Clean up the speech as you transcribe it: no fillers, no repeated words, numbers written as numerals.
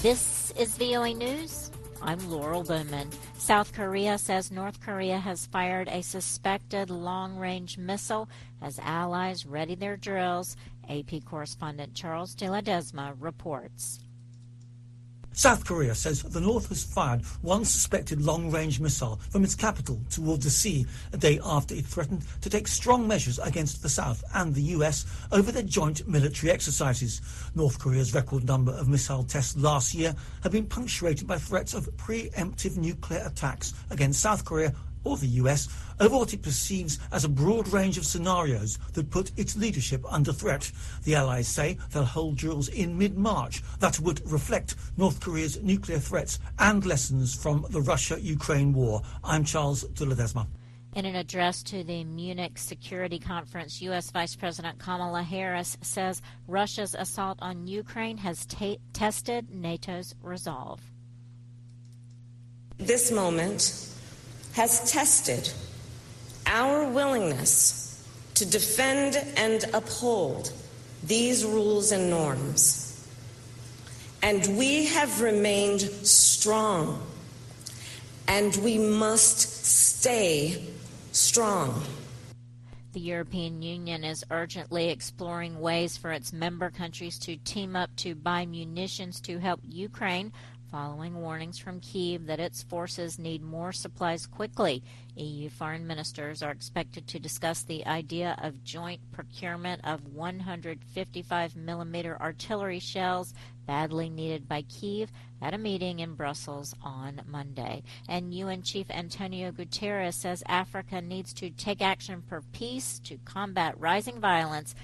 This is VOA News. I'm Laurel Bowman. South Korea says North Korea has fired a suspected long-range missile as allies ready their drills. AP correspondent Charles de la Desma reports. South Korea says the North has fired one suspected long-range missile from its capital towards the sea a day after it threatened to take strong measures against the South and the US over their joint military exercises. North Korea's record number of missile tests last year have been punctuated by threats of preemptive nuclear attacks against South Korea or the US over what it perceives as a broad range of scenarios that put its leadership under threat. The allies say they'll hold drills in mid-March that would reflect North Korea's nuclear threats and lessons from the Russia-Ukraine war. I'm Charles de la Desma. In an address to the Munich Security Conference, U.S. Vice President Kamala Harris says Russia's assault on Ukraine has tested NATO's resolve. This moment has tested our willingness to defend and uphold these rules and norms. And we have remained strong, and we must stay strong. The European Union is urgently exploring ways for its member countries to team up to buy munitions to help Ukraine, following warnings from Kyiv that its forces need more supplies quickly. EU foreign ministers are expected to discuss the idea of joint procurement of 155mm artillery shells badly needed by Kyiv at a meeting in Brussels on Monday. And UN Chief Antonio Guterres says Africa needs to take action for peace to combat rising violence